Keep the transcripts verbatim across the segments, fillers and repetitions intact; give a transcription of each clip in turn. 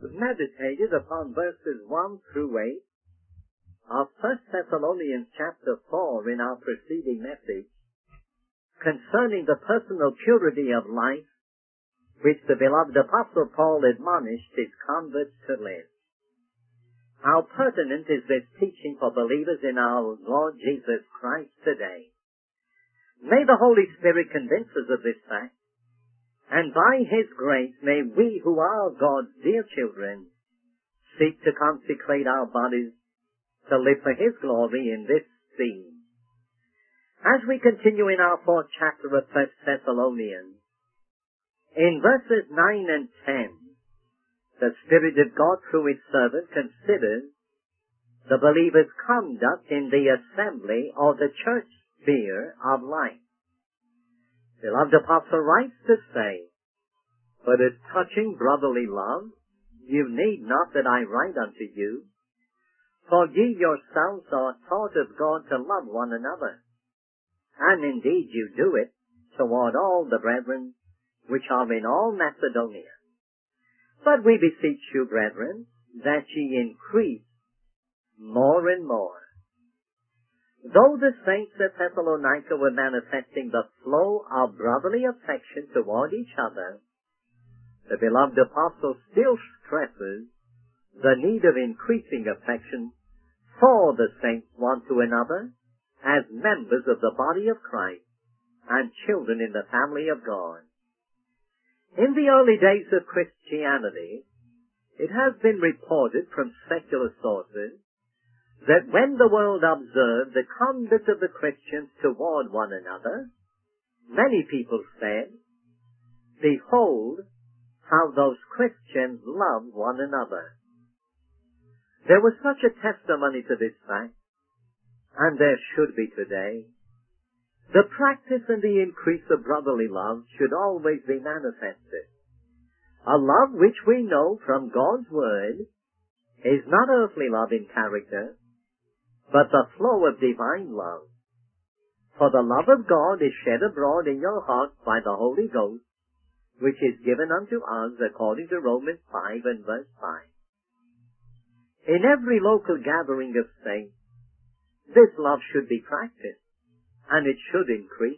meditated upon verses one through eight of First Thessalonians chapter four in our preceding message concerning the personal purity of life which the beloved Apostle Paul admonished his converts to live. How pertinent is this teaching for believers in our Lord Jesus Christ today? May the Holy Spirit convince us of this fact, and by His grace may we who are God's dear children seek to consecrate our bodies to live for His glory in this theme. As we continue in our fourth chapter of First Thessalonians, in verses nine and ten, the Spirit of God through His servant considers the believer's conduct in the assembly or the church sphere of life. The beloved apostle writes to say, "But as touching brotherly love, you need not that I write unto you, for ye yourselves are taught of God to love one another. And indeed you do it toward all the brethren which are in all Macedonia. But we beseech you, brethren, that ye increase more and more." Though the saints at Thessalonica were manifesting the flow of brotherly affection toward each other, the beloved apostle still stresses the need of increasing affection for the saints one to another as members of the body of Christ and children in the family of God. In the early days of Christianity, it has been reported from secular sources that when the world observed the conduct of the Christians toward one another, many people said, "Behold how those Christians love one another." There was such a testimony to this fact, and there should be today. The practice and the increase of brotherly love should always be manifested. A love which we know from God's Word is not earthly love in character, but the flow of divine love. For the love of God is shed abroad in your hearts by the Holy Ghost, which is given unto us according to Romans five and verse five. In every local gathering of saints, this love should be practiced, and it should increase.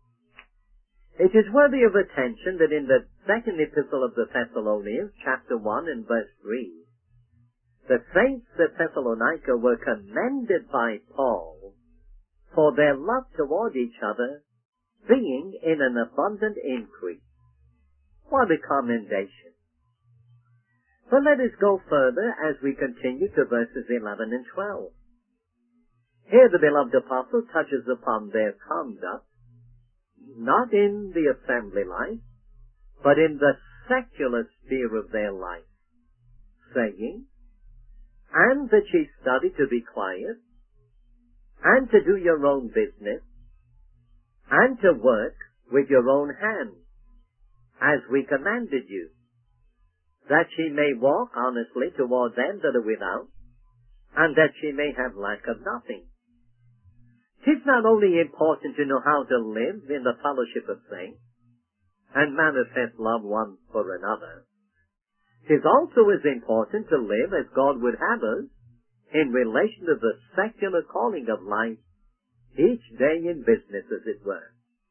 It is worthy of attention that in the second epistle of the Thessalonians, chapter one and verse three, the saints at Thessalonica were commended by Paul for their love toward each other being in an abundant increase. What a commendation! But let us go further as we continue to verses eleven and twelve. Here the beloved apostle touches upon their conduct, not in the assembly life, but in the secular sphere of their life, saying, "And that ye study to be quiet, and to do your own business, and to work with your own hands, as we commanded you, that ye may walk honestly toward them that are without, and that ye may have lack of nothing." It is not only important to know how to live in the fellowship of saints, and manifest love one for another. It is also as important to live as God would have us in relation to the secular calling of life, each day in business, as it were.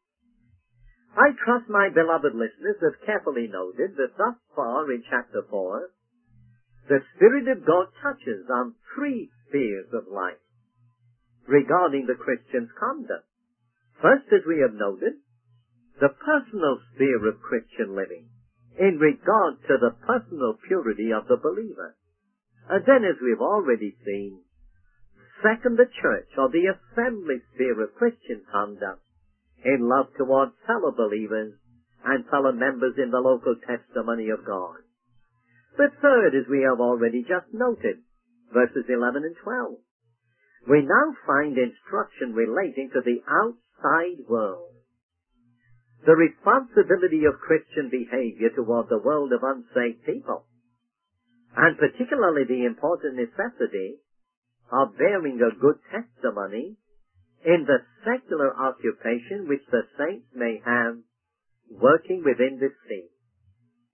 I trust my beloved listeners have carefully noted that thus far in chapter four, the Spirit of God touches on three spheres of life regarding the Christian's conduct. First, as we have noted, the personal sphere of Christian living, in regard to the personal purity of the believer. And then, as we've already seen, second, the church or the assembly sphere of Christian conduct in love toward fellow believers and fellow members in the local testimony of God. But third, as we have already just noted, verses eleven and twelve, we now find instruction relating to the outside world. The responsibility of Christian behavior toward the world of unsaved people, and particularly the important necessity of bearing a good testimony in the secular occupation which the saints may have working within this scene.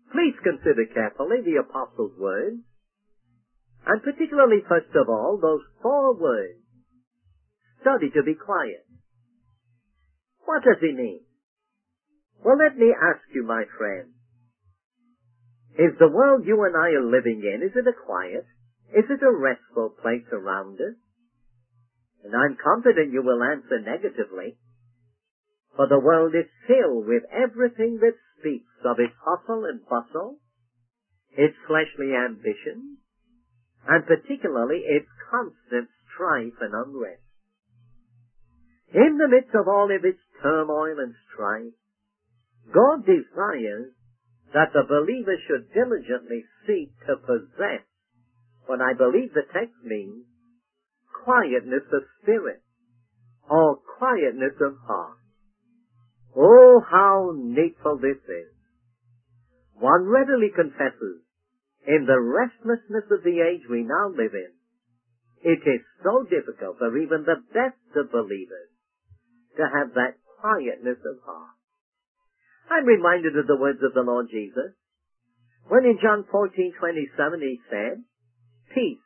Please consider carefully the Apostle's words, and particularly, first of all, those four words. Study to be quiet. What does he mean? Well, let me ask you, my friend. Is the world you and I are living in, is it a quiet? Is it a restful place around us? And I'm confident you will answer negatively. For the world is filled with everything that speaks of its hustle and bustle, its fleshly ambitions, and particularly its constant strife and unrest. In the midst of all of its turmoil and strife, God desires that the believer should diligently seek to possess what I believe the text means, quietness of spirit, or quietness of heart. Oh, how needful this is. One readily confesses, in the restlessness of the age we now live in, it is so difficult for even the best of believers to have that quietness of heart. I'm reminded of the words of the Lord Jesus, when in John fourteen twenty-seven he said, "Peace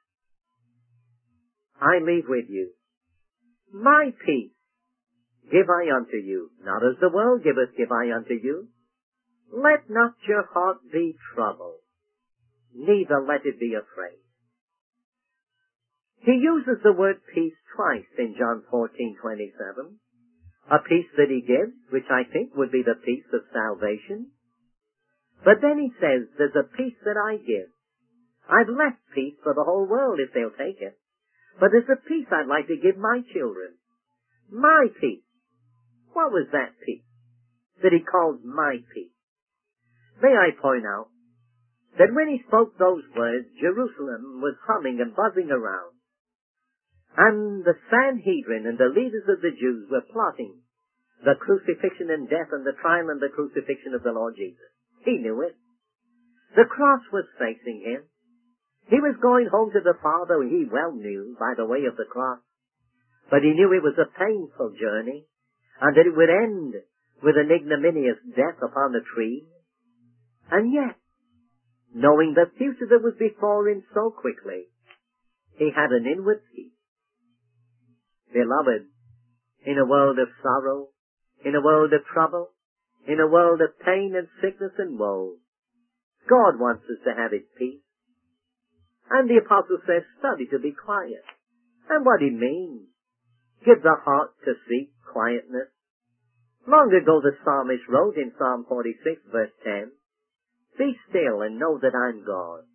I leave with you. My peace give I unto you. Not as the world giveth give I unto you. Let not your heart be troubled, neither let it be afraid." He uses the word peace twice in John fourteen twenty-seven. A peace that he gives, which I think would be the peace of salvation. But then he says, there's a peace that I give. I've left peace for the whole world if they'll take it. But there's a peace I'd like to give my children. My peace. What was that peace that he calls my peace? May I point out that when he spoke those words, Jerusalem was humming and buzzing around. And the Sanhedrin and the leaders of the Jews were plotting the crucifixion and death and the trial and the crucifixion of the Lord Jesus. He knew it. The cross was facing him. He was going home to the Father, he well knew, by the way of the cross. But he knew it was a painful journey, and that it would end with an ignominious death upon the tree. And yet, knowing the future that was before him so quickly, he had an inward peace. Beloved, in a world of sorrow, in a world of trouble, in a world of pain and sickness and woe, God wants us to have his peace. And the apostle says, study to be quiet. And what he means, give the heart to seek quietness. Long ago the psalmist wrote in Psalm forty-six verse ten, "Be still and know that I'm God."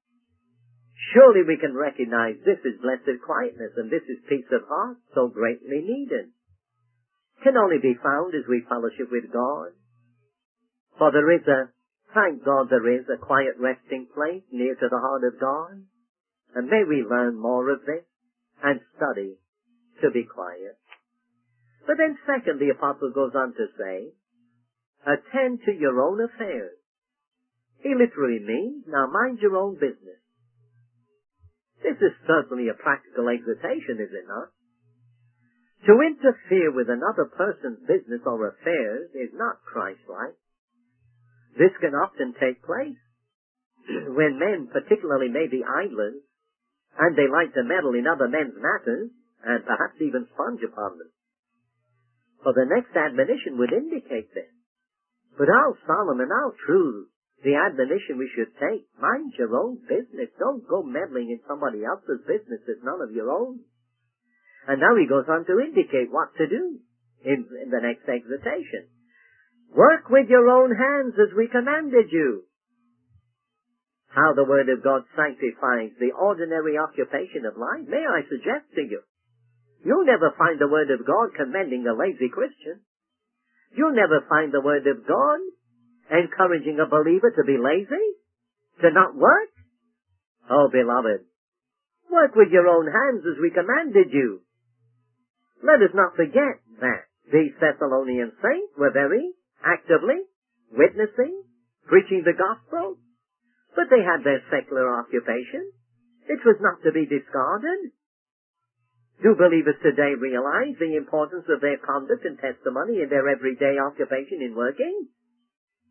Surely we can recognize this is blessed quietness and this is peace of heart, so greatly needed. Can only be found as we fellowship with God. For there is a, thank God there is a quiet resting place near to the heart of God. And may we learn more of this and study to be quiet. But then second, the apostle goes on to say, attend to your own affairs. He literally means, now mind your own business. This is certainly a practical exhortation, is it not? To interfere with another person's business or affairs is not Christ-like. This can often take place when men particularly may be idlers, and they like to meddle in other men's matters, and perhaps even sponge upon them. For the next admonition would indicate this. But how solemn and how true the admonition we should take. Mind your own business. Don't go meddling in somebody else's business that's none of your own. And now he goes on to indicate what to do in, in the next exhortation. Work with your own hands as we commanded you. How the Word of God sanctifies the ordinary occupation of life, may I suggest to you. You'll never find the Word of God commending a lazy Christian. You'll never find the Word of God encouraging a believer to be lazy, to not work. Oh, beloved, work with your own hands as we commanded you. Let us not forget that these Thessalonian saints were very actively witnessing, preaching the gospel, but they had their secular occupation. It was not to be discarded. Do believers today realize the importance of their conduct and testimony in their everyday occupation in working?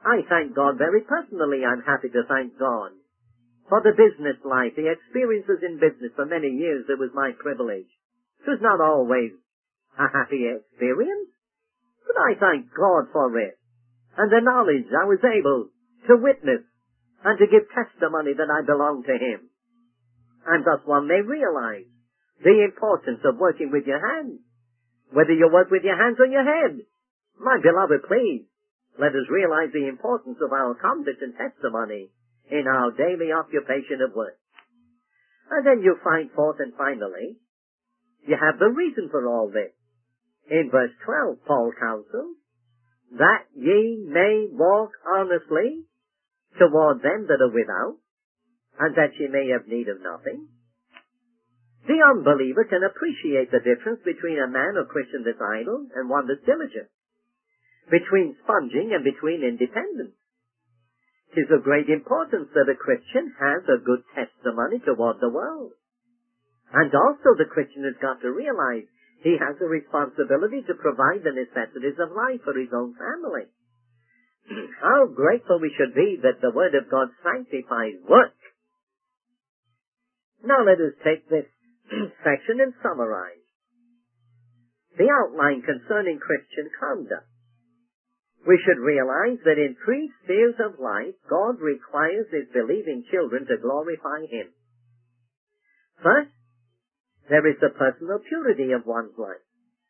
I thank God very personally. I'm happy to thank God for the business life, the experiences in business. For many years it was my privilege. It was not always a happy experience, but I thank God for it, and the knowledge I was able to witness and to give testimony that I belong to Him. And thus one may realize the importance of working with your hands, whether you work with your hands or your head. My beloved, please, let us realize the importance of our conduct and testimony in our daily occupation of work. And then you find forth, and finally, you have the reason for all this. In verse twelve, Paul counsels, that ye may walk honestly toward them that are without, and that ye may have need of nothing. The unbeliever can appreciate the difference between a man or Christian that's idle and one that's diligent, between sponging and between independence. It is of great importance that a Christian has a good testimony toward the world. And also the Christian has got to realize he has a responsibility to provide the necessities of life for his own family. How grateful we should be that the Word of God sanctifies work. Now let us take this section and summarize. The outline concerning Christian conduct. We should realize that in three spheres of life, God requires His believing children to glorify Him. First, there is the personal purity of one's life,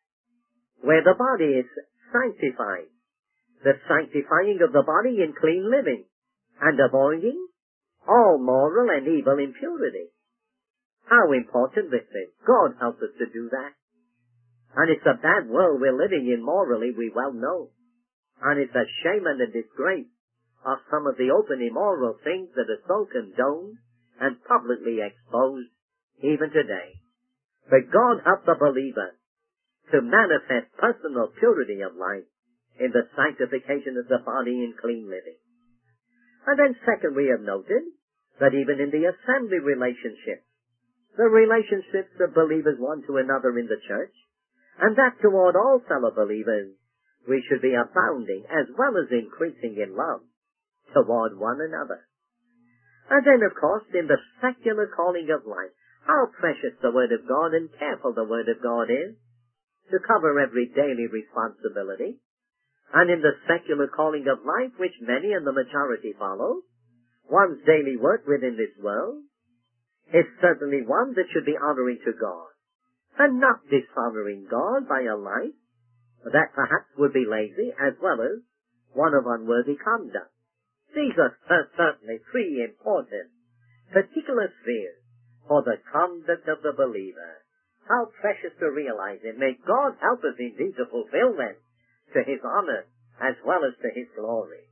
where the body is sanctified, the sanctifying of the body in clean living, and avoiding all moral and evil impurity. How important this is. God helps us to do that. And it's a bad world we're living in morally, we well know. And it's a shame and a disgrace of some of the open immoral things that are so condoned and publicly exposed even today. But God help the believer to manifest personal purity of life in the sanctification of the body in clean living. And then second, we have noted that even in the assembly relationships, the relationships of believers one to another in the church, and that toward all fellow believers, we should be abounding as well as increasing in love toward one another. And then, of course, in the secular calling of life, how precious the Word of God and careful the Word of God is to cover every daily responsibility. And in the secular calling of life, which many and the majority follow, one's daily work within this world is certainly one that should be honoring to God, and not dishonoring God by a life that perhaps would be lazy, as well as one of unworthy conduct. These are certainly three important, particular spheres for the conduct of the believer. How precious to realize it. May God help us indeed to fulfill them to His honor as well as to His glory.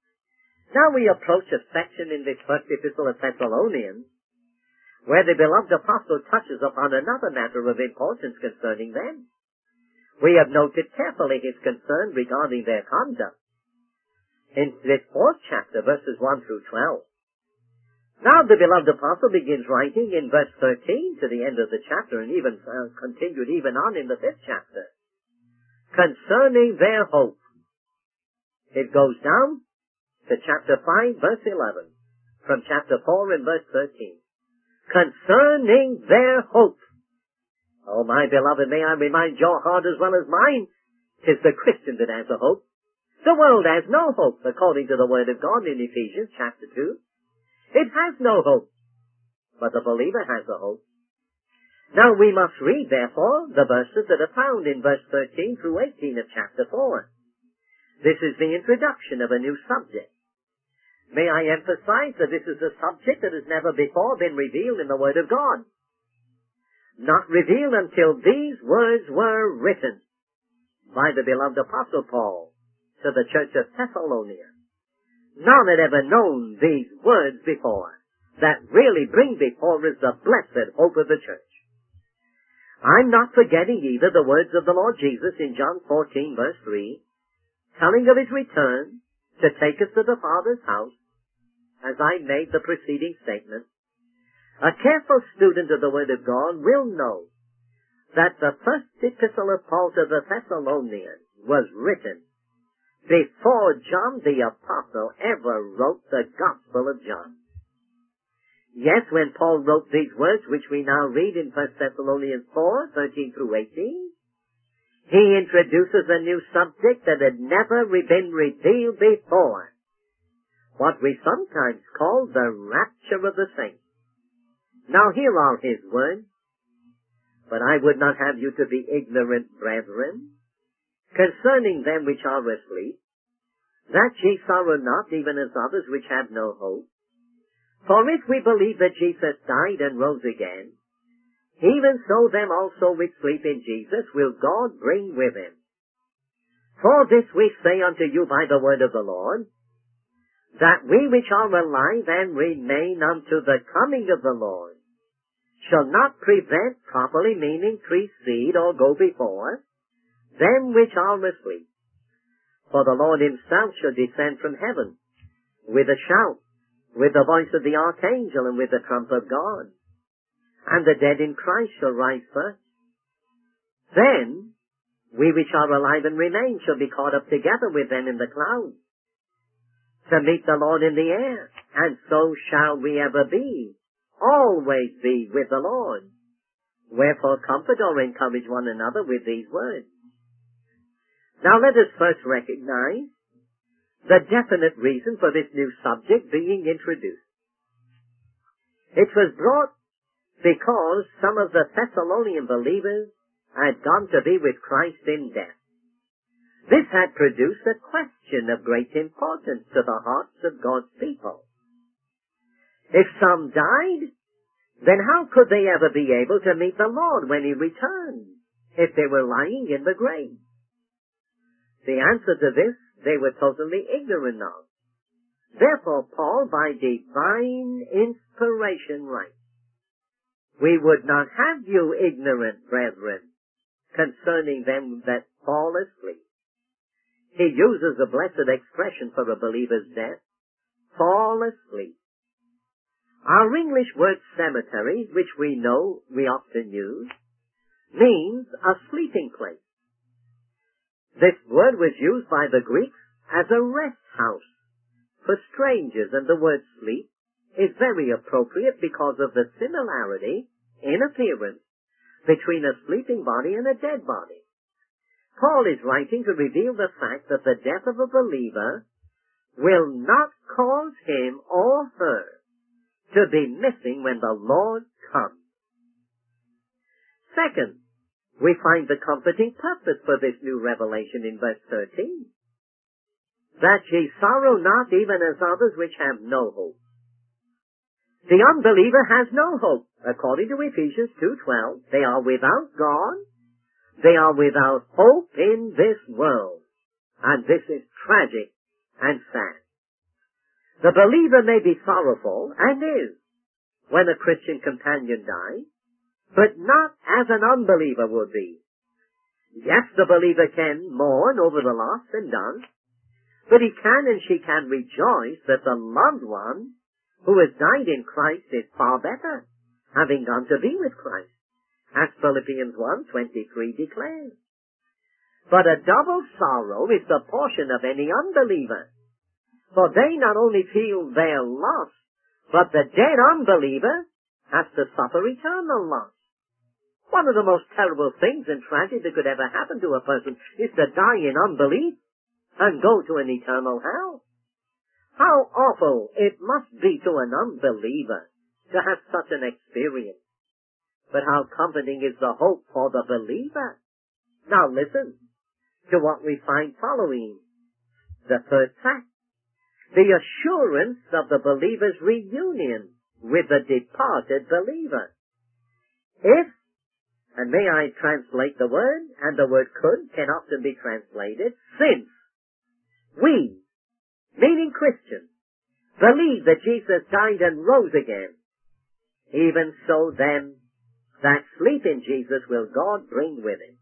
Now we approach a section in this first epistle of Thessalonians where the beloved apostle touches upon another matter of importance concerning them. We have noted carefully his concern regarding their conduct in this fourth chapter, verses one through twelve. Now the beloved apostle begins writing in verse thirteen to the end of the chapter, and even uh, continued even on in the fifth chapter, concerning their hope. It goes down to chapter five, verse eleven, from chapter four and verse thirteen. Concerning their hope. Oh, my beloved, may I remind your heart as well as mine, 'tis the Christian that has a hope. The world has no hope, according to the Word of God in Ephesians chapter two. It has no hope, but the believer has a hope. Now we must read, therefore, the verses that are found in verse thirteen through eighteen of chapter four. This is the introduction of a new subject. May I emphasize that this is a subject that has never before been revealed in the Word of God. Not revealed until these words were written by the beloved Apostle Paul to the church of Thessalonica. None had ever known these words before that really bring before us the blessed hope of the church. I'm not forgetting either the words of the Lord Jesus in John fourteen verse three, telling of His return to take us to the Father's house, as I made the preceding statement. A careful student of the Word of God will know that the first epistle of Paul to the Thessalonians was written before John the Apostle ever wrote the Gospel of John. Yes, when Paul wrote these words, which we now read in First Thessalonians four, thirteen through eighteen, he introduces a new subject that had never been revealed before, what we sometimes call the rapture of the saints. Now here are his words, but I would not have you to be ignorant, brethren, concerning them which are asleep, that ye sorrow not, even as others which have no hope. For if we believe that Jesus died and rose again, even so them also which sleep in Jesus will God bring with him. For this we say unto you by the word of the Lord, that we which are alive and remain unto the coming of the Lord shall not prevent, properly meaning precede or go before, them which are asleep. For the Lord himself shall descend from heaven with a shout, with the voice of the archangel, and with the trump of God. And the dead in Christ shall rise first. Then we which are alive and remain shall be caught up together with them in the clouds, to meet the Lord in the air, and so shall we ever be, always be with the Lord. Wherefore comfort or encourage one another with these words. Now let us first recognize the definite reason for this new subject being introduced. It was brought because some of the Thessalonian believers had gone to be with Christ in death. This had produced a question of great importance to the hearts of God's people. If some died, then how could they ever be able to meet the Lord when he returns, if they were lying in the grave? The answer to this they were totally ignorant of. Therefore, Paul, by divine inspiration, writes, we would not have you ignorant, brethren, concerning them that fall asleep. He uses a blessed expression for a believer's death, fall asleep. Our English word cemetery, which we know we often use, means a sleeping place. This word was used by the Greeks as a rest house for strangers, and the word sleep is very appropriate because of the similarity in appearance between a sleeping body and a dead body. Paul is writing to reveal the fact that the death of a believer will not cause him or her to be missing when the Lord comes. Second, we find the comforting purpose for this new revelation in verse thirteen. That ye sorrow not, even as others which have no hope. The unbeliever has no hope. According to Ephesians two twelve, they are without God. They are without hope in this world. And this is tragic and sad. The believer may be sorrowful, and is, when a Christian companion dies, but not as an unbeliever would be. Yes, the believer can mourn over the loss and does, but he can and she can rejoice that the loved one who has died in Christ is far better, having gone to be with Christ, as Philippians one twenty-three declares. But a double sorrow is the portion of any unbeliever, for they not only feel their loss, but the dead unbeliever has to suffer eternal loss. One of the most terrible things and tragic that could ever happen to a person is to die in unbelief and go to an eternal hell. How awful it must be to an unbeliever to have such an experience. But how comforting is the hope for the believer. Now listen to what we find following the third fact. The assurance of the believer's reunion with the departed believer. If, and may I translate the word, and the word could can often be translated, since we, meaning Christians, believe that Jesus died and rose again, even so then that sleep in Jesus will God bring with him.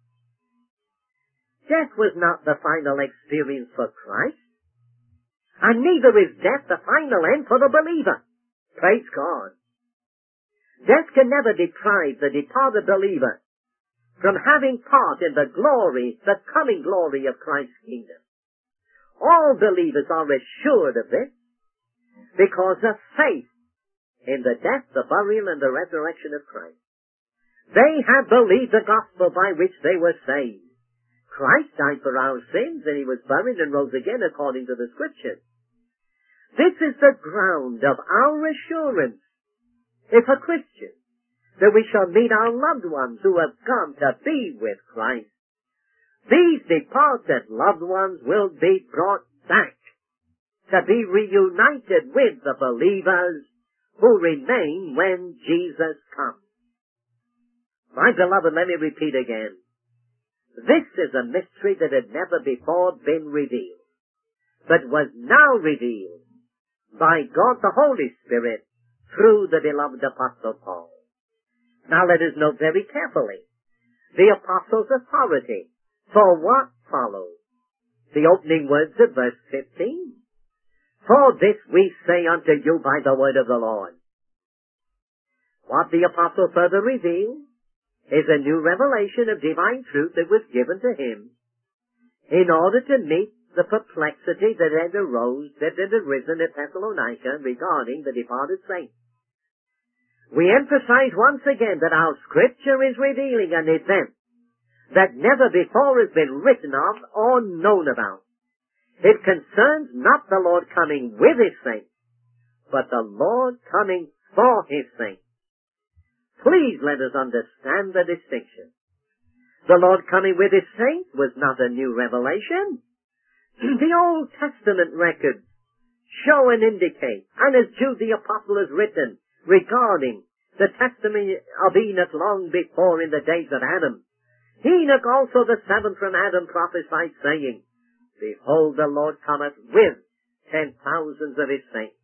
Death was not the final experience for Christ, and neither is death the final end for the believer. Praise God. Death can never deprive the departed believer from having part in the glory, the coming glory of Christ's kingdom. All believers are assured of this because of faith in the death, the burial, and the resurrection of Christ. They have believed the gospel by which they were saved. Christ died for our sins, and he was buried and rose again according to the Scriptures. This is the ground of our assurance, if a Christian, that we shall meet our loved ones who have come to be with Christ. These departed loved ones will be brought back to be reunited with the believers who remain when Jesus comes. My beloved, let me repeat again. This is a mystery that had never before been revealed, but was now revealed by God the Holy Spirit through the beloved Apostle Paul. Now let us note very carefully the Apostle's authority for what follows. The opening words of verse fifteen. For this we say unto you by the word of the Lord. What the Apostle further revealed is a new revelation of divine truth that was given to him in order to meet the perplexity that had arose, that had arisen at Thessalonica regarding the departed saints. We emphasize once again that our Scripture is revealing an event that never before has been written of or known about. It concerns not the Lord coming with his saints, but the Lord coming for his saints. Please let us understand the distinction. The Lord coming with his saints was not a new revelation. The Old Testament records show and indicate, and as Jude the Apostle has written regarding the testimony of Enoch long before in the days of Adam, Enoch also the seventh from Adam prophesied, saying, Behold, the Lord cometh with ten thousands of his saints.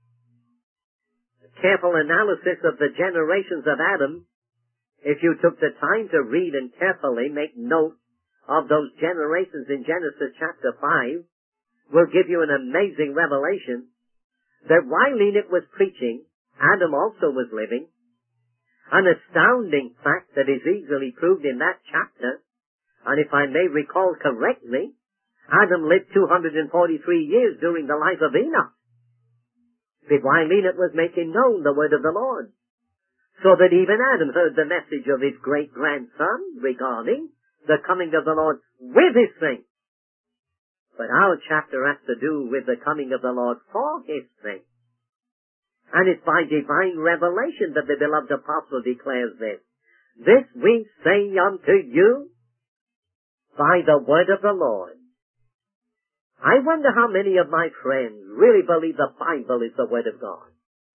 A careful analysis of the generations of Adam, if you took the time to read and carefully make note of those generations in Genesis chapter five, will give you an amazing revelation that while Enoch was preaching, Adam also was living. An astounding fact that is easily proved in that chapter, and if I may recall correctly, Adam lived two hundred forty-three years during the life of Enoch, but while Enoch was making known the word of the Lord, so that even Adam heard the message of his great-grandson regarding the coming of the Lord with his saints. But our chapter has to do with the coming of the Lord for his saints. And it's by divine revelation that the beloved apostle declares this. This we say unto you by the word of the Lord. I wonder how many of my friends really believe the Bible is the word of God.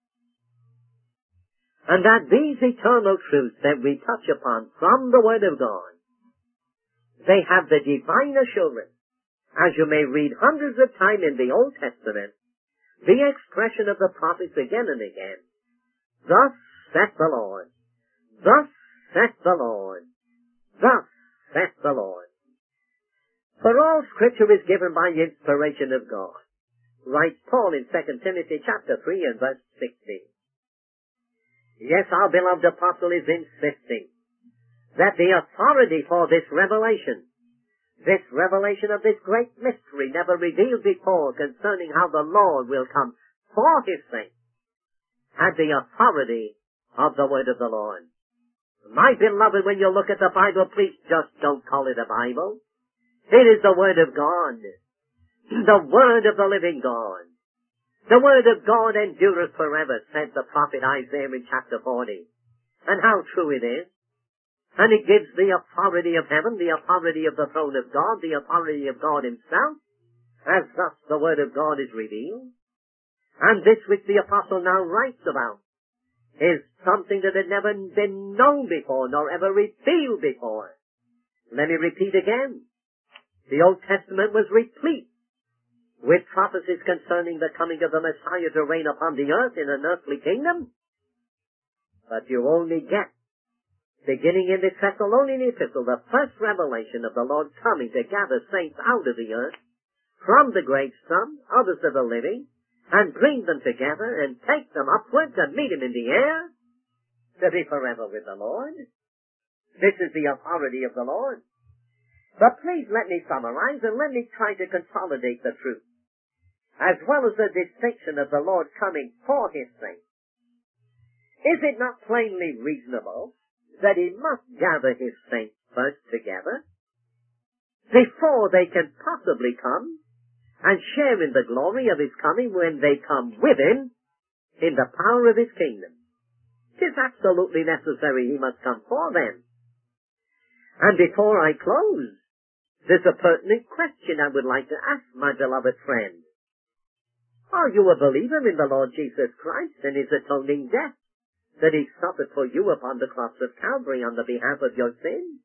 And that these eternal truths that we touch upon from the word of God, they have the divine assurance, as you may read hundreds of times in the Old Testament, the expression of the prophets again and again. Thus saith the Lord. Thus saith the Lord. Thus saith the Lord. For all Scripture is given by inspiration of God, writes Paul in Second Timothy chapter three and verse sixteen. Yes, our beloved apostle is insisting that the authority for this revelation, this revelation of this great mystery never revealed before concerning how the Lord will come for his saints, had the authority of the word of the Lord. My beloved, when you look at the Bible, please just don't call it a Bible. It is the word of God, the word of the living God. The word of God endureth forever, said the prophet Isaiah in chapter forty. And how true it is. And it gives the authority of heaven, the authority of the throne of God, the authority of God himself, as thus the word of God is revealed. And this which the apostle now writes about is something that had never been known before, nor ever revealed before. Let me repeat again. The Old Testament was replete with prophecies concerning the coming of the Messiah to reign upon the earth in an earthly kingdom. But you only get, beginning in the Thessalonian epistle, the first revelation of the Lord coming to gather saints out of the earth, from the great sun, others of the living, and bring them together and take them upward to meet him in the air, to be forever with the Lord. This is the authority of the Lord. But please let me summarize and let me try to consolidate the truth as well as the distinction of the Lord coming for his saints, is it not plainly reasonable that he must gather his saints first together before they can possibly come and share in the glory of his coming when they come with him in the power of his kingdom? It is absolutely necessary he must come for them. And before I close, there's a pertinent question I would like to ask my beloved friend. Are you a believer in the Lord Jesus Christ and his atoning death that he suffered for you upon the cross of Calvary on the behalf of your sins?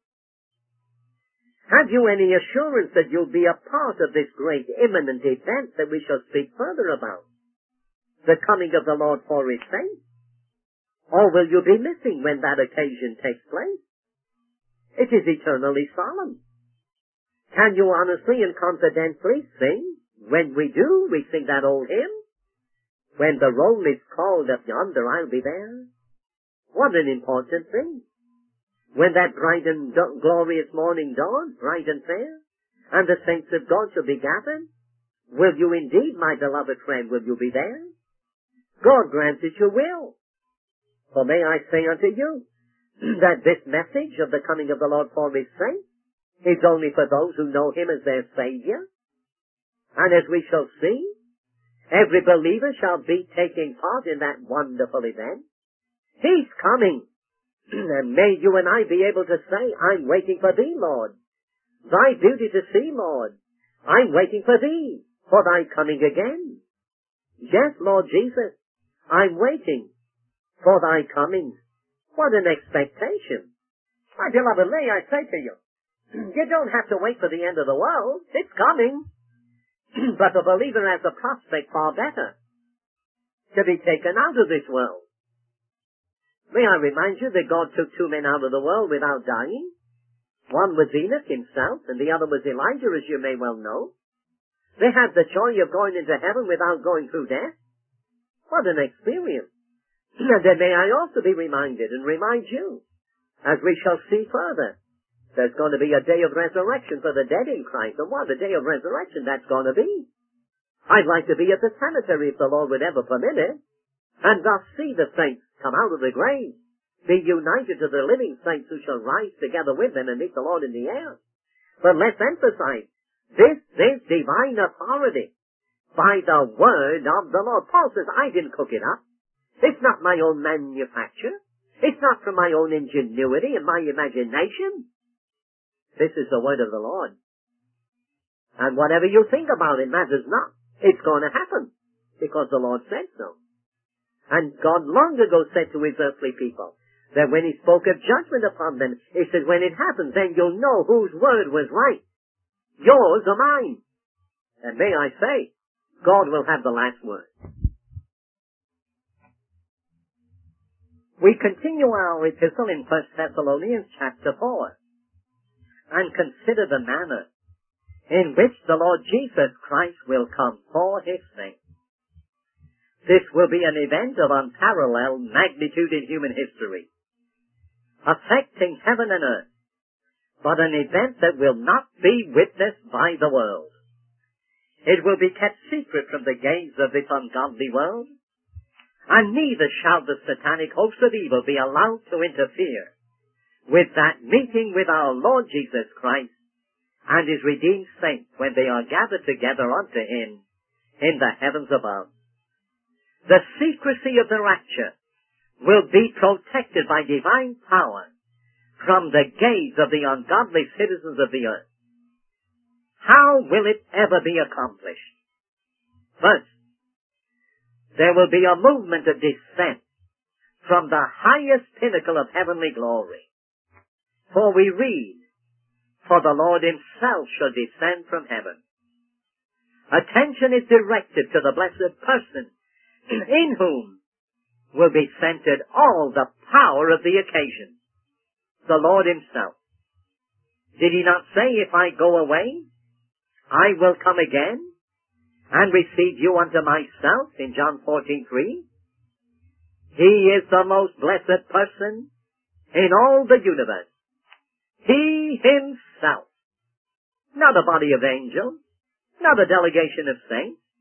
Have you any assurance that you'll be a part of this great imminent event that we shall speak further about, the coming of the Lord for his saints? Or will you be missing when that occasion takes place? It is eternally solemn. Can you honestly and confidently sing, when we do, we sing that old hymn, when the roll is called up yonder, I'll be there? What an important thing. When that bright and do- glorious morning dawns, bright and fair, and the saints of God shall be gathered, will you indeed, my beloved friend, will you be there? God grant that you will. For may I say unto you, that this message of the coming of the Lord for his saints is only for those who know him as their Savior. And as we shall see, every believer shall be taking part in that wonderful event. He's coming. And may you and I be able to say, I'm waiting for thee, Lord. Thy beauty to see, Lord. I'm waiting for thee, for thy coming again. Yes, Lord Jesus, I'm waiting for thy coming. What an expectation. My beloved, may I say to you, you don't have to wait for the end of the world. It's coming. But the believer has a prospect far better, to be taken out of this world. May I remind you that God took two men out of the world without dying. One was Enoch himself, and the other was Elijah, as you may well know. They had the joy of going into heaven without going through death. What an experience. And then may I also be reminded and remind you, as we shall see further, there's going to be a day of resurrection for the dead in Christ. And what a day of resurrection that's going to be. I'd like to be at the cemetery if the Lord would ever permit it, and thus see the saints come out of the grave, be united to the living saints who shall rise together with them and meet the Lord in the air. But let's emphasize, this is divine authority by the word of the Lord. Paul says, I didn't cook it up. It's not my own manufacture. It's not from my own ingenuity and my imagination. This is the word of the Lord. And whatever you think about it matters not. It's going to happen because the Lord said so. And God long ago said to his earthly people that when he spoke of judgment upon them, he said, when it happens, then you'll know whose word was right. Yours or mine. And may I say, God will have the last word. We continue our epistle in First Thessalonians chapter four and consider the manner in which the Lord Jesus Christ will come for his saints. This will be an event of unparalleled magnitude in human history, affecting heaven and earth, but an event that will not be witnessed by the world. It will be kept secret from the gaze of this ungodly world, and neither shall the satanic host of evil be allowed to interfere with that meeting with our Lord Jesus Christ and his redeemed saints when they are gathered together unto him in the heavens above. The secrecy of the rapture will be protected by divine power from the gaze of the ungodly citizens of the earth. How will it ever be accomplished? First, there will be a movement of descent from the highest pinnacle of heavenly glory. For we read, for the Lord himself shall descend from heaven. Attention is directed to the blessed person in whom will be centered all the power of the occasion, the Lord himself. Did he not say, if I go away, I will come again and receive you unto myself in John fourteen three? He is the most blessed person in all the universe. He himself, not a body of angels, not a delegation of saints.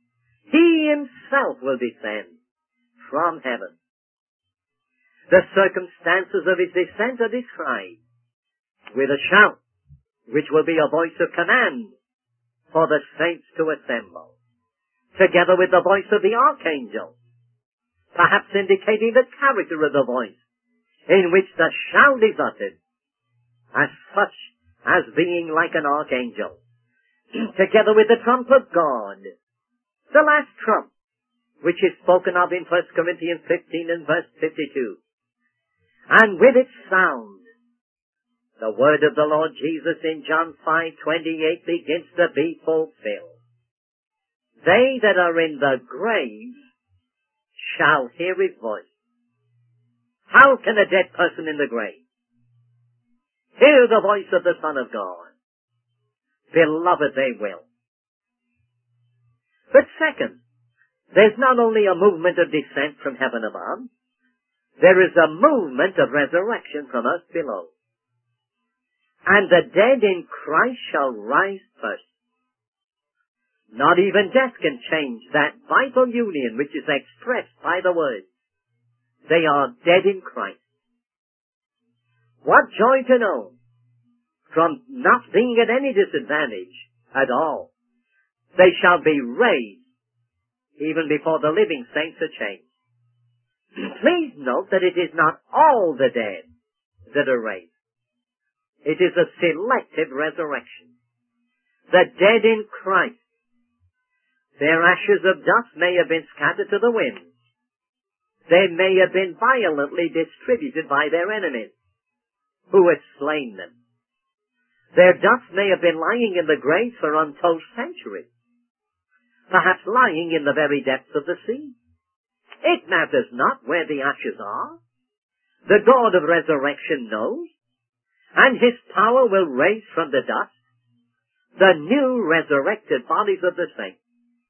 He himself will descend from heaven. The circumstances of his descent are described with a shout, which will be a voice of command for the saints to assemble, together with the voice of the archangel, perhaps indicating the character of the voice in which the shout is uttered, as such as being like an archangel, together with the trump of God, the last trump, which is spoken of in First Corinthians fifteen and verse fifty-two. And with its sound, the word of the Lord Jesus in John five twenty-eight begins to be fulfilled. They that are in the grave shall hear his voice. How can a dead person in the grave hear the voice of the Son of God? Beloved, they will. But second, there's not only a movement of descent from heaven above, there is a movement of resurrection from earth below. And the dead in Christ shall rise first. Not even death can change that vital union which is expressed by the word. They are dead in Christ. What joy to know, from not being at any disadvantage at all, they shall be raised even before the living saints are changed. Please note that it is not all the dead that are raised. It is a selective resurrection. The dead in Christ, their ashes of dust may have been scattered to the winds. They may have been violently distributed by their enemies, who had slain them. Their dust may have been lying in the graves for untold centuries, perhaps lying in the very depths of the sea. It matters not where the ashes are. The God of resurrection knows, and his power will raise from the dust the new resurrected bodies of the saints.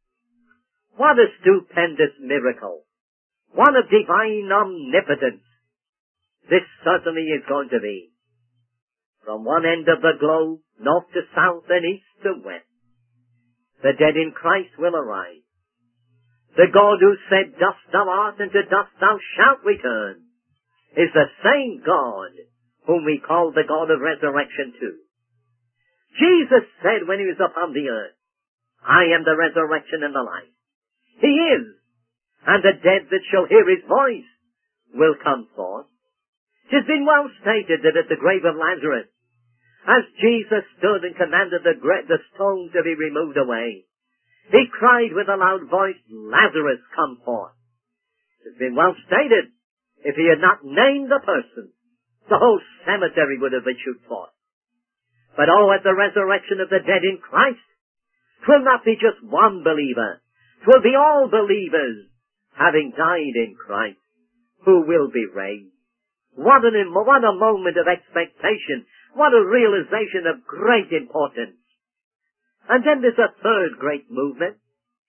What a stupendous miracle! One of divine omnipotence this certainly is going to be. From one end of the globe, north to south and east to west, the dead in Christ will arise. The God who said, dust thou art, and to dust thou shalt return, is the same God whom we call the God of resurrection too. Jesus said when he was upon the earth, I am the resurrection and the life. He is, and the dead that shall hear his voice will come forth. It has been well stated that at the grave of Lazarus, as Jesus stood and commanded the, the stone to be removed away, he cried with a loud voice, Lazarus, come forth. It has been well stated, if he had not named the person, the whole cemetery would have issued forth. But oh, at the resurrection of the dead in Christ, it will not be just one believer. It will be all believers, having died in Christ, who will be raised. What an, what a moment of expectation. What a realization of great importance. And then there's a third great movement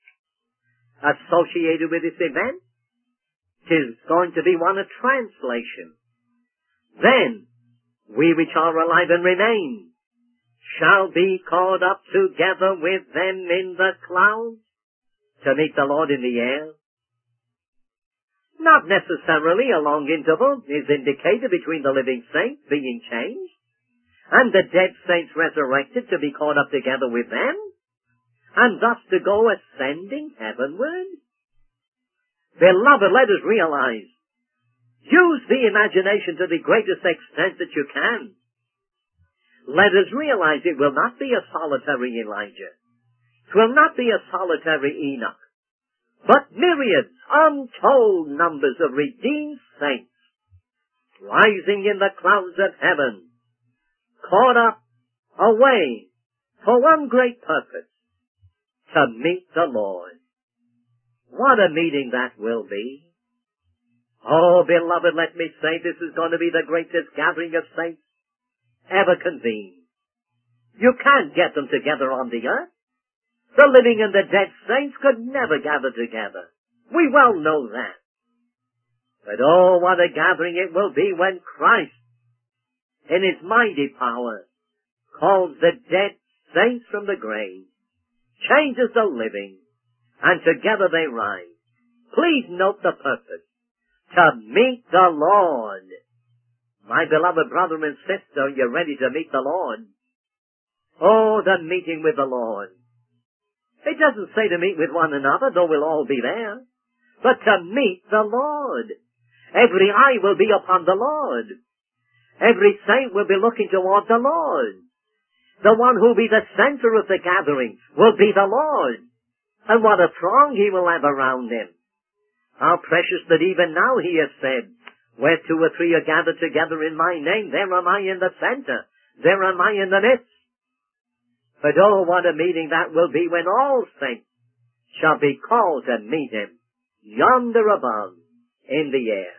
associated with this event. It is going to be one of translation. Then, we which are alive and remain shall be caught up together with them in the clouds to meet the Lord in the air. Not necessarily a long interval is indicated between the living saints being changed and the dead saints resurrected to be caught up together with them, and thus to go ascending heavenward. Beloved, let us realize, use the imagination to the greatest extent that you can. Let us realize it will not be a solitary Elijah. It will not be a solitary Enoch, but myriads, untold numbers of redeemed saints rising in the clouds of heaven, caught up away for one great purpose, to meet the Lord. What a meeting that will be. Oh, beloved, let me say this is going to be the greatest gathering of saints ever convened. You can't get them together on the earth. The living and the dead saints could never gather together. We well know that. But oh, what a gathering it will be when Christ, in his mighty power, calls the dead saints from the grave, changes the living, and together they rise. Please note the purpose. To meet the Lord. My beloved brother and sister, you're ready to meet the Lord. Oh, the meeting with the Lord. It doesn't say to meet with one another, though we'll all be there, but to meet the Lord. Every eye will be upon the Lord. Every saint will be looking toward the Lord. The one who will be the center of the gathering will be the Lord. And what a throng he will have around him. How precious that even now he has said, where two or three are gathered together in my name, there am I in the center. There am I in the midst. But oh, what a meeting that will be when all saints shall be called to meet him yonder above in the air.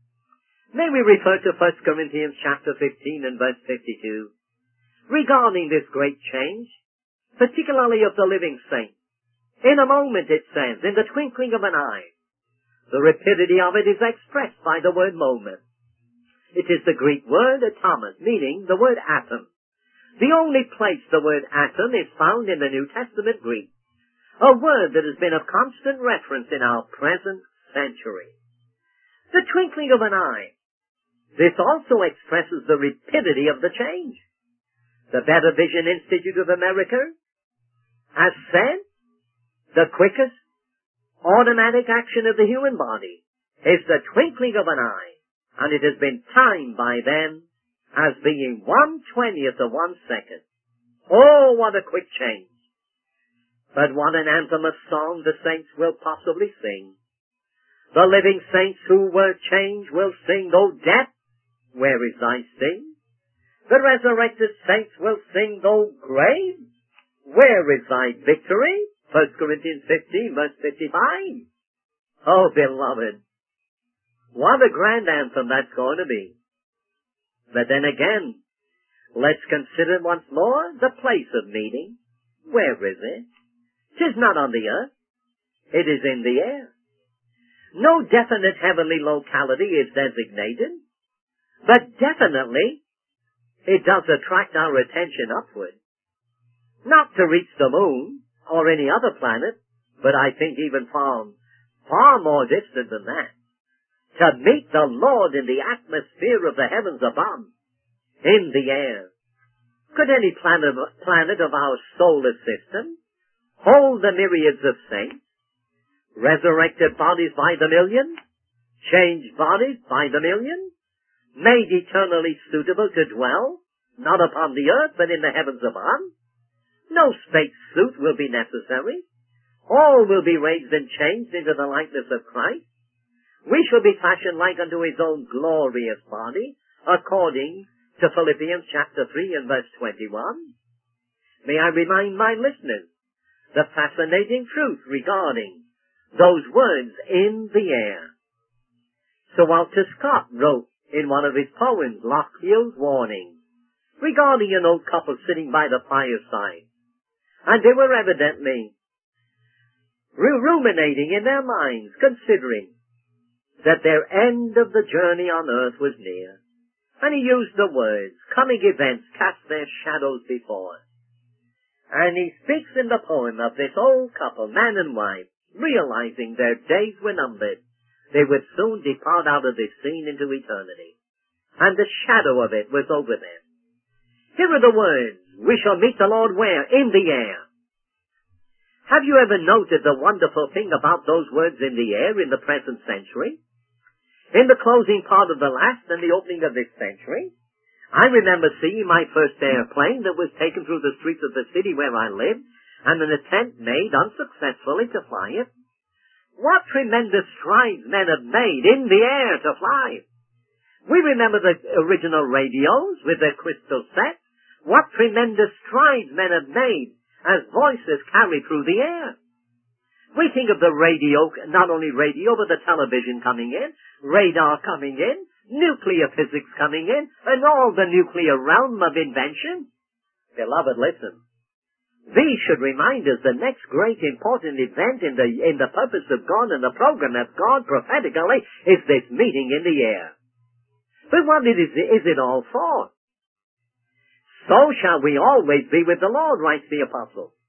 May we refer to First Corinthians chapter fifteen and verse fifty-two regarding this great change, particularly of the living saints. In a moment, it says, in the twinkling of an eye. The rapidity of it is expressed by the word moment. It is the Greek word atomos, meaning the word atom. The only place the word atom is found in the New Testament Greek, a word that has been of constant reference in our present century. The twinkling of an eye. This also expresses the rapidity of the change. The Better Vision Institute of America has said the quickest automatic action of the human body is the twinkling of an eye, and it has been timed by them as being one twentieth of one second. Oh, what a quick change! But what an anthem of song the saints will possibly sing. The living saints who were changed will sing, "O death, where is thy sting?" The resurrected saints will sing, "O grave, where is thy victory?" First Corinthians fifteen, verse fifty-five. Oh, beloved, what a grand anthem that's going to be. But then again, let's consider once more the place of meeting. Where is it? 'Tis not on the earth. It is in the air. No definite heavenly locality is designated, but definitely it does attract our attention upward. Not to reach the moon or any other planet, but I think even far, far more distant than that. To meet the Lord in the atmosphere of the heavens above, in the air. Could any planet, planet of our solar system hold the myriads of saints, resurrected bodies by the million, changed bodies by the million, made eternally suitable to dwell, not upon the earth, but in the heavens above? No space suit will be necessary. All will be raised and changed into the likeness of Christ. We shall be fashioned like unto his own glorious body, according to Philippians chapter three and verse twenty-one. May I remind my listeners the fascinating truth regarding those words, "in the air." Sir Walter Scott wrote in one of his poems, Lochiel's Warning, regarding an old couple sitting by the fireside. And they were evidently ruminating in their minds, considering that their end of the journey on earth was near. And he used the words, "Coming events cast their shadows before." And he speaks in the poem of this old couple, man and wife, realizing their days were numbered. They would soon depart out of this scene into eternity. And the shadow of it was over them. Here are the words, "We shall meet the Lord where? In the air." Have you ever noted the wonderful thing about those words, "in the air," in the present century? In the closing part of the last and the opening of this century, I remember seeing my first airplane that was taken through the streets of the city where I lived, and an attempt made unsuccessfully to fly it. What tremendous strides men have made in the air to fly! We remember the original radios with their crystal sets. What tremendous strides men have made as voices carry through the air. We think of the radio, not only radio, but the television coming in, radar coming in, nuclear physics coming in, and all the nuclear realm of invention. Beloved, listen. These should remind us the next great important event in the, in the purpose of God and the program of God prophetically is this meeting in the air. But what is, is it all for? So shall we always be with the Lord, writes the apostle.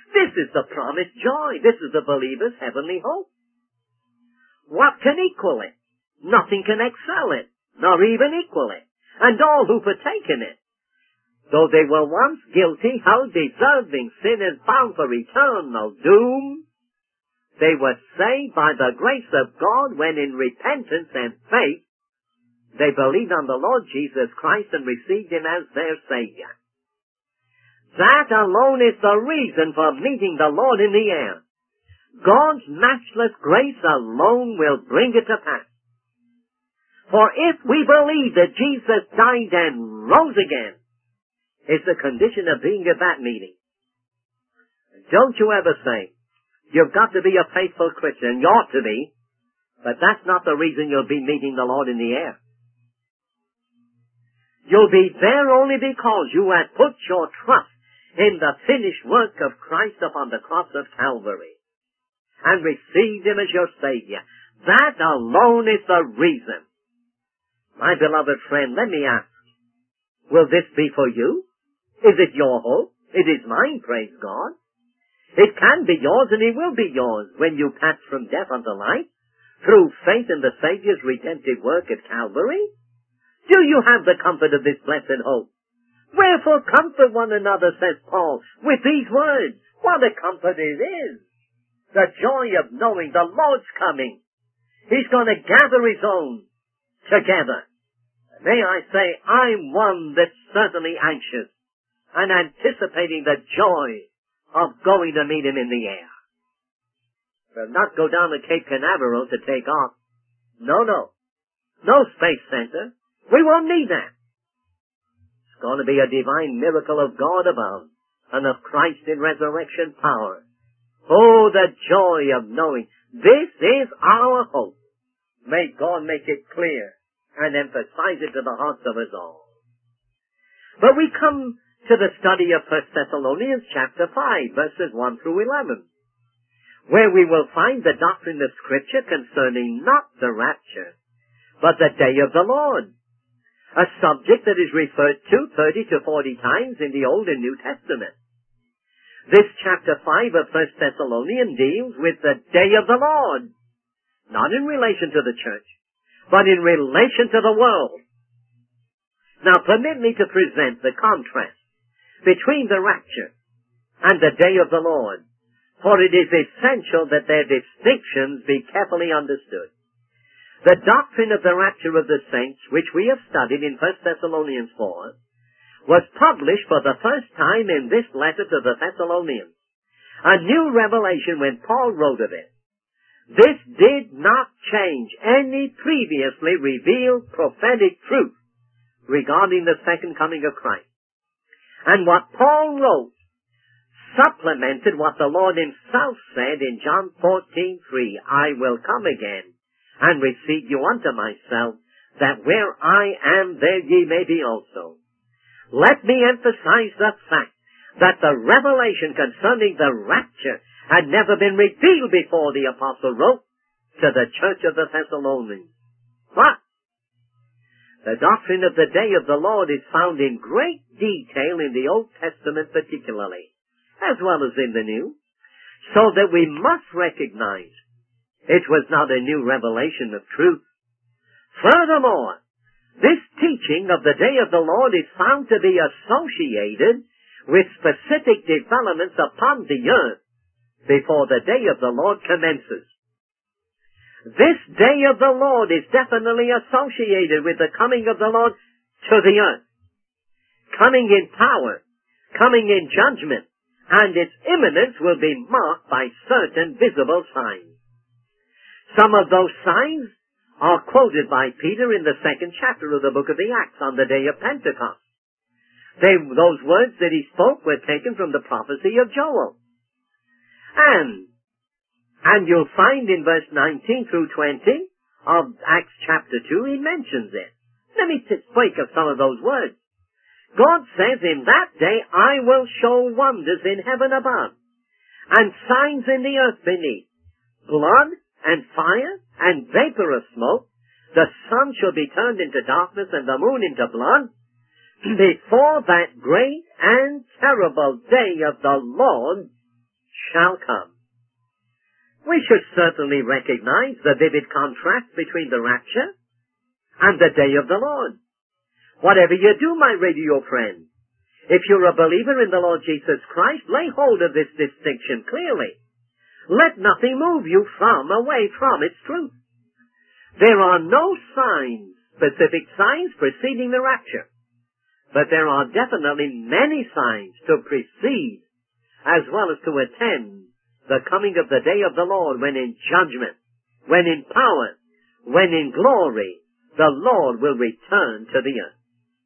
This is the promised joy. This is the believer's heavenly hope. What can equal it? Nothing can excel it, nor even equal it. And all who partake in it, though they were once guilty, how deserving sinners bound for eternal doom, they were saved by the grace of God when in repentance and faith they believed on the Lord Jesus Christ and received Him as their Savior. That alone is the reason for meeting the Lord in the air. God's matchless grace alone will bring it to pass. For if we believe that Jesus died and rose again, it's the condition of being at that meeting. Don't you ever say, you've got to be a faithful Christian. You ought to be. But that's not the reason you'll be meeting the Lord in the air. You'll be there only because you have put your trust in the finished work of Christ upon the cross of Calvary and received Him as your Savior. That alone is the reason. My beloved friend, let me ask, will this be for you? Is it your hope? It is mine, praise God. It can be yours and it will be yours when you pass from death unto life through faith in the Savior's redemptive work at Calvary. Do you have the comfort of this blessed hope? Wherefore comfort one another, says Paul, with these words. What a comfort it is! The joy of knowing the Lord's coming. He's going to gather His own together. May I say, I'm one that's certainly anxious and anticipating the joy of going to meet Him in the air. We'll not go down to Cape Canaveral to take off. No, no. No space center. We won't need that. It's going to be a divine miracle of God abound and of Christ in resurrection power. Oh, the joy of knowing this is our hope. May God make it clear and emphasize it to the hearts of us all. But we come to the study of First Thessalonians chapter five, verses one through eleven, where we will find the doctrine of Scripture concerning not the rapture, but the day of the Lord, a subject that is referred to thirty to forty times in the Old and New Testament. This chapter five of First Thessalonians deals with the day of the Lord, not in relation to the church, but in relation to the world. Now permit me to present the contrast between the rapture and the day of the Lord, for it is essential that their distinctions be carefully understood. The doctrine of the rapture of the saints, which we have studied in First Thessalonians four, was published for the first time in this letter to the Thessalonians, a new revelation when Paul wrote of it. This did not change any previously revealed prophetic truth regarding the second coming of Christ. And what Paul wrote supplemented what the Lord Himself said in John fourteen three, I will come again and receive you unto myself, that where I am, there ye may be also. Let me emphasize the fact that the revelation concerning the rapture had never been revealed before the apostle wrote to the church of the Thessalonians. But the doctrine of the day of the Lord is found in great detail in the Old Testament particularly, as well as in the New, so that we must recognize it was not a new revelation of truth. Furthermore, this teaching of the day of the Lord is found to be associated with specific developments upon the earth before the day of the Lord commences. This day of the Lord is definitely associated with the coming of the Lord to the earth, coming in power, coming in judgment, and its imminence will be marked by certain visible signs. Some of those signs are quoted by Peter in the second chapter of the book of the Acts on the day of Pentecost. They, those words that he spoke were taken from the prophecy of Joel. And, and you'll find in verse nineteen through twenty of Acts chapter two, he mentions it. Let me speak of some of those words. God says, in that day I will show wonders in heaven above, and signs in the earth beneath, blood and fire and vapor of smoke. The sun shall be turned into darkness and the moon into blood, before that great and terrible day of the Lord shall come. We should certainly recognize the vivid contrast between the rapture and the day of the Lord. Whatever you do, my radio friend, if you're a believer in the Lord Jesus Christ, lay hold of this distinction clearly. Let nothing move you from, away from its truth. There are no signs, specific signs preceding the rapture, but there are definitely many signs to precede as well as to attend the coming of the day of the Lord, when in judgment, when in power, when in glory, the Lord will return to the earth.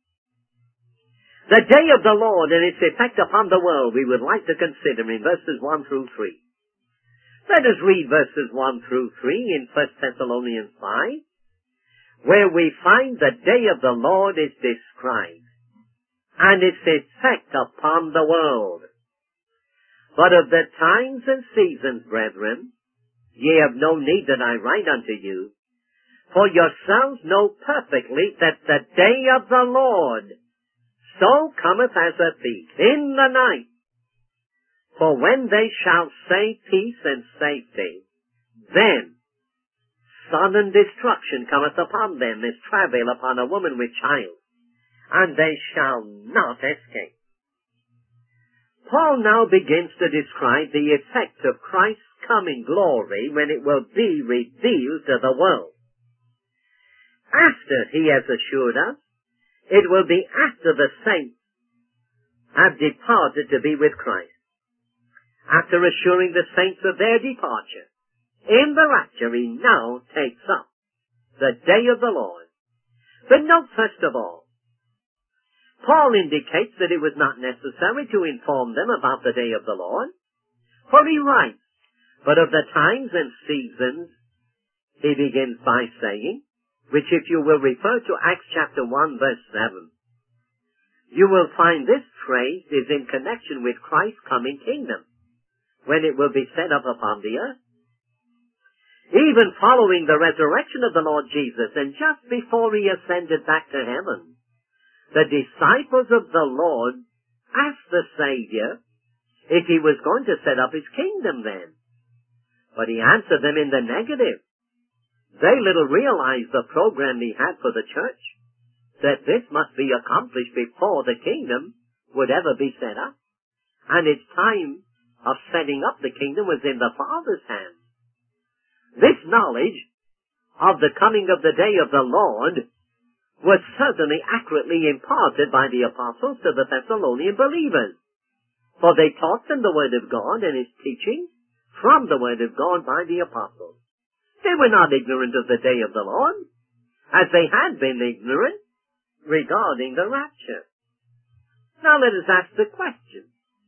The day of the Lord and its effect upon the world we would like to consider in verses one through three. Let us read verses one through three in First Thessalonians five, where we find the day of the Lord is described, and its effect upon the world. But of the times and seasons, brethren, ye have no need that I write unto you, for yourselves know perfectly that the day of the Lord so cometh as a thief in the night. For when they shall say peace and safety, then sudden destruction cometh upon them as travail upon a woman with child, and they shall not escape. Paul now begins to describe the effect of Christ's coming glory when it will be revealed to the world. After he has assured us, it will be after the saints have departed to be with Christ. After assuring the saints of their departure, in the rapture he now takes up the day of the Lord. But note first of all, Paul indicates that it was not necessary to inform them about the day of the Lord, for he writes, but of the times and seasons, he begins by saying, which if you will refer to Acts chapter one verse seven, you will find this phrase is in connection with Christ's coming kingdom, when it will be set up upon the earth. Even following the resurrection of the Lord Jesus, and just before he ascended back to heaven, the disciples of the Lord asked the Savior if he was going to set up his kingdom then. But he answered them in the negative. They little realized the program he had for the church, that this must be accomplished before the kingdom would ever be set up. And its time of setting up the kingdom was in the Father's hands. This knowledge of the coming of the day of the Lord was certainly accurately imparted by the apostles to the Thessalonian believers, for they taught them the Word of God and His teaching from the Word of God by the apostles. They were not ignorant of the day of the Lord, as they had been ignorant regarding the rapture. Now let us ask the question,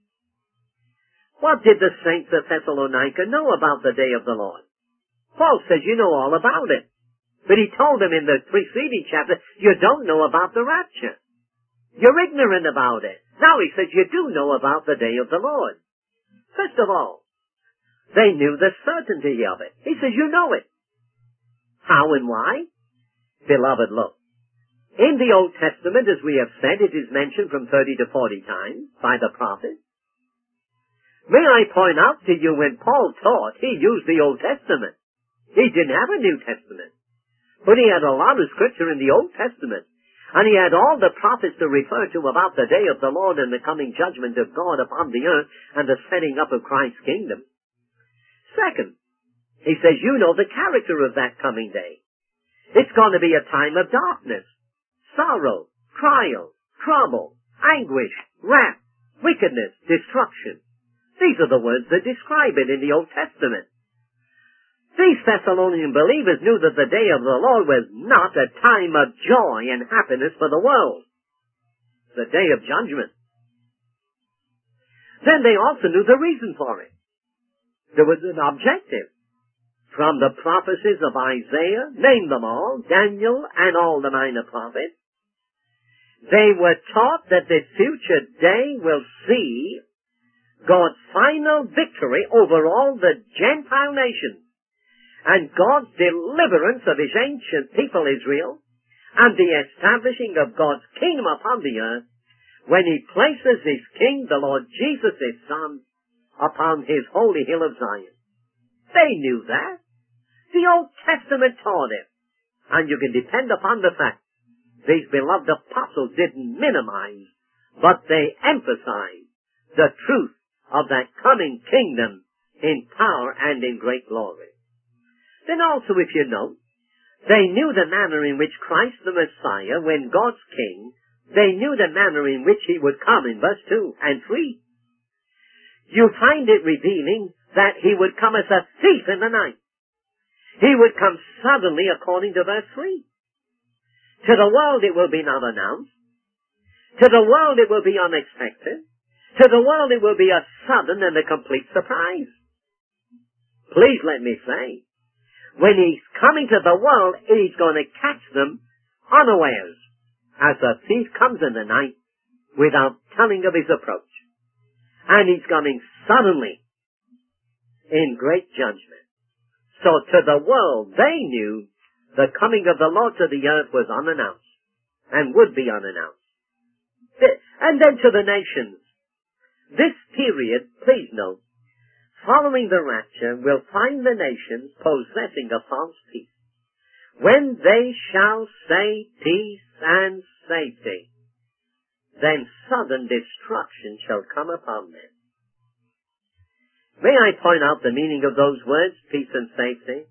what did the saints of Thessalonica know about the day of the Lord? Paul says you know all about it. But he told them in the preceding chapter, you don't know about the rapture. You're ignorant about it. Now he says you do know about the day of the Lord. First of all, they knew the certainty of it. He says you know it. How and why? Beloved, look. In the Old Testament, as we have said, it is mentioned from thirty to forty times by the prophets. May I point out to you, when Paul taught, he used the Old Testament. He didn't have a New Testament. But he had a lot of scripture in the Old Testament, and he had all the prophets to refer to about the day of the Lord and the coming judgment of God upon the earth and the setting up of Christ's kingdom. Second, he says you know the character of that coming day. It's going to be a time of darkness, sorrow, trial, trouble, anguish, wrath, wickedness, destruction. These are the words that describe it in the Old Testament. These Thessalonian believers knew that the day of the Lord was not a time of joy and happiness for the world. The day of judgment. Then they also knew the reason for it. There was an objective. From the prophecies of Isaiah, name them all, Daniel and all the minor prophets, they were taught that the future day will see God's final victory over all the Gentile nations, and God's deliverance of His ancient people Israel, and the establishing of God's kingdom upon the earth, when He places His King, the Lord Jesus, His Son, upon his holy hill of Zion. They knew that. The Old Testament taught it. And you can depend upon the fact these beloved apostles didn't minimize, but they emphasized the truth of that coming kingdom in power and in great glory. Then also, if you note, they knew the manner in which Christ the Messiah, when God's King, they knew the manner in which he would come in verse two and three. You find it revealing that he would come as a thief in the night. He would come suddenly according to verse three. To the world it will be not announced. To the world it will be unexpected. To the world it will be a sudden and a complete surprise. Please let me say, when he's coming to the world, he's going to catch them unawares, as a thief comes in the night without telling of his approach. And he's coming suddenly in great judgment. So to the world, they knew the coming of the Lord to the earth was unannounced and would be unannounced. And then to the nations. This period, please note, following the rapture, will find the nations possessing a false peace. When they shall say peace and safety, then sudden destruction shall come upon them. May I point out the meaning of those words, peace and safety?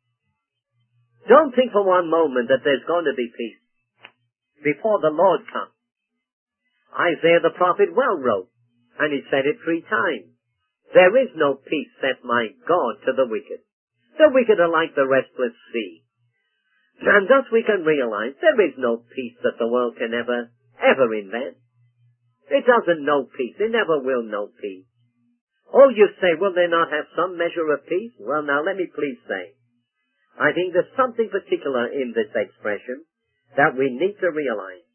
Don't think for one moment that there's going to be peace before the Lord comes. Isaiah the prophet well wrote, and he said it three times. There is no peace, saith my God, to the wicked. The wicked are like the restless sea. And thus we can realize there is no peace that the world can ever, ever invent. It doesn't know peace. It never will know peace. Oh, you say, will they not have some measure of peace? Well, now, let me please say, I think there's something particular in this expression that we need to realize.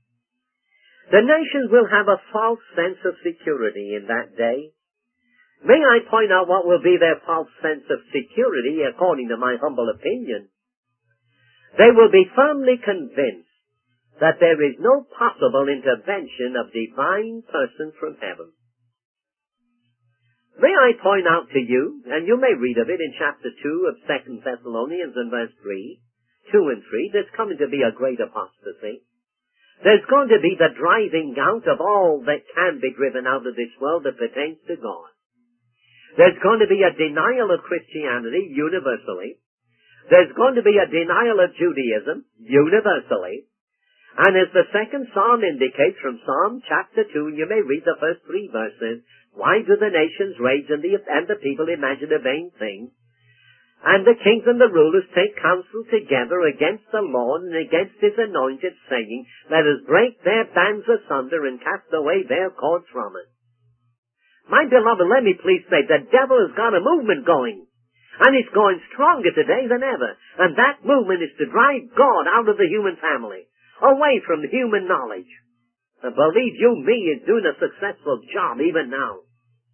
The nations will have a false sense of security in that day. May I point out what will be their false sense of security, according to my humble opinion? They will be firmly convinced that there is no possible intervention of divine persons from heaven. May I point out to you, and you may read of it in chapter two of Second Thessalonians and verse three, two and three, there's coming to be a great apostasy. There's going to be the driving out of all that can be driven out of this world that pertains to God. There's going to be a denial of Christianity universally. There's going to be a denial of Judaism universally. And as the second psalm indicates from Psalm chapter two, you may read the first three verses, why do the nations rage and the, and the people imagine a vain thing? And the kings and the rulers take counsel together against the Lord and against his anointed, saying, let us break their bands asunder and cast away their cords from us. My beloved, let me please say, the devil has got a movement going. And it's going stronger today than ever. And that movement is to drive God out of the human family, away from human knowledge. And believe you me, is doing a successful job even now.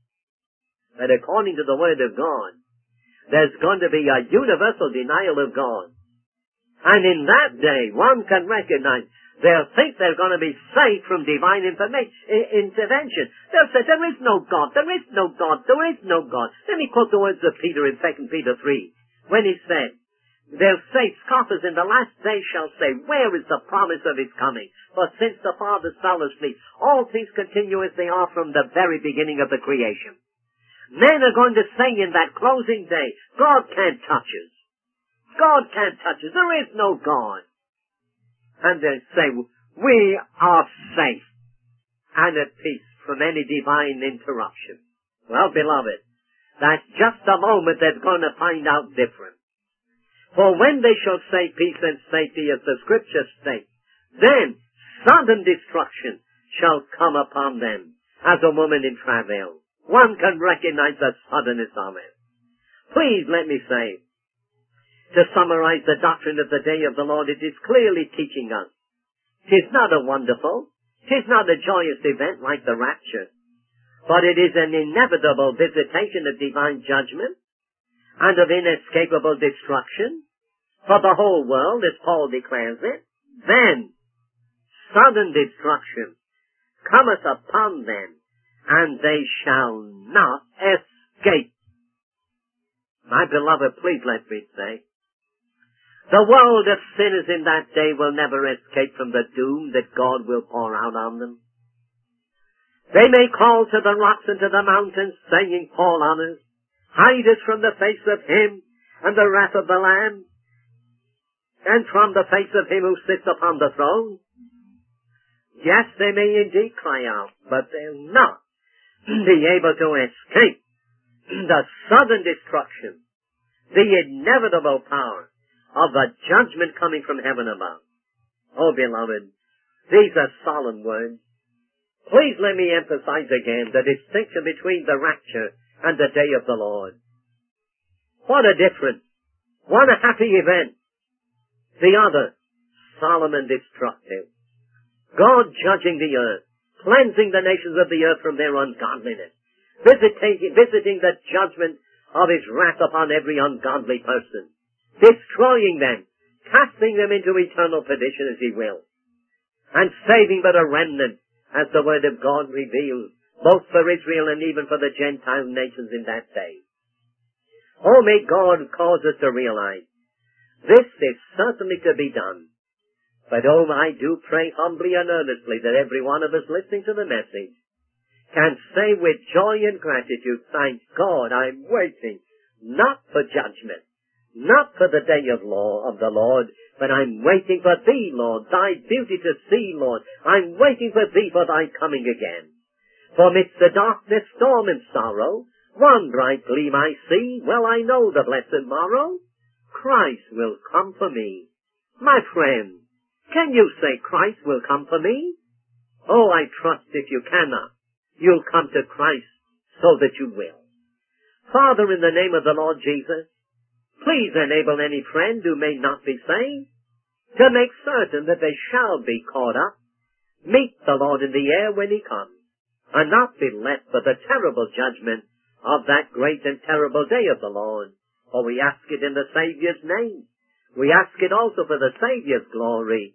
But according to the Word of God, there's going to be a universal denial of God. And in that day, one can recognize, they'll think they're going to be safe from divine information, intervention. They'll say, there is no God, there is no God, there is no God. Let me quote the words of Peter in Second Peter three, when he said, they'll say, scoffers in the last day shall say, where is the promise of his coming? For since the fathers fell asleep, all things continue as they are from the very beginning of the creation. Men are going to say in that closing day, God can't touch us. God can't touch us. There is no God. And they say, we are safe and at peace from any divine interruption. Well, beloved, that's just a moment that's going to find out different. For when they shall say peace and safety, as the scripture states, then sudden destruction shall come upon them as a woman in travail. One can recognize the suddenness of it. Please let me say, to summarize the doctrine of the day of the Lord, it is clearly teaching us. It is not a wonderful, it is not a joyous event like the rapture, but it is an inevitable visitation of divine judgment and of inescapable destruction for the whole world, as Paul declares it. Then, sudden destruction cometh upon them and they shall not escape. My beloved, please let me say, the world of sinners in that day will never escape from the doom that God will pour out on them. They may call to the rocks and to the mountains, saying, fall on us, hide us from the face of him and the wrath of the Lamb, and from the face of him who sits upon the throne. Yes, they may indeed cry out, but they'll not be able to escape the sudden destruction, the inevitable power of the judgment coming from heaven above. Oh, beloved, these are solemn words. Please let me emphasize again the distinction between the rapture and the day of the Lord. What a difference. One a happy event. The other, solemn and destructive. God judging the earth, cleansing the nations of the earth from their ungodliness, visiting, visiting the judgment of his wrath upon every ungodly person, destroying them, casting them into eternal perdition as he will, and saving but a remnant, as the word of God reveals, both for Israel and even for the Gentile nations in that day. Oh, may God cause us to realize this is certainly to be done. But oh, I do pray humbly and earnestly that every one of us listening to the message can say with joy and gratitude, thank God, I'm waiting not for judgment, not for the day of law of the Lord, but I'm waiting for thee, Lord, thy beauty to see, Lord. I'm waiting for thee for thy coming again. For midst the darkness, storm, and sorrow, one bright gleam I see. Well, I know the blessed morrow. Christ will come for me. My friend, can you say Christ will come for me? Oh, I trust if you cannot, you'll come to Christ so that you will. Father, in the name of the Lord Jesus, please enable any friend who may not be saved to make certain that they shall be caught up, meet the Lord in the air when he comes, and not be left for the terrible judgment of that great and terrible day of the Lord. For we ask it in the Saviour's name. We ask it also for the Saviour's glory.